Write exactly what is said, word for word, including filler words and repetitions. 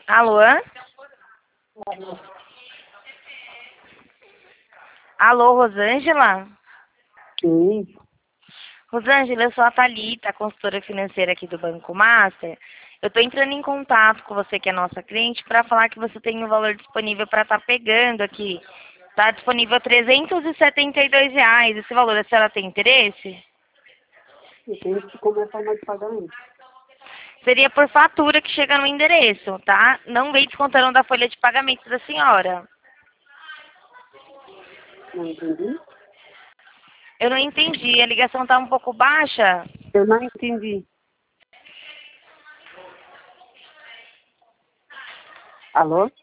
Alô? Alô, Rosângela? Sim. Rosângela, eu sou a Thalita, consultora financeira aqui do Banco Master. Eu estou entrando em contato com você, que é nossa cliente, para falar que você tem um valor disponível para estar pegando aqui. Está disponível trezentos e setenta e dois reais. Esse valor, a senhora tem interesse? Eu tenho que começar mais de pagamento. Seria por fatura que chega no endereço, tá? Não vem descontando da folha de pagamento da senhora. Não entendi? Eu não entendi, a ligação está um pouco baixa. Eu não entendi. Alô?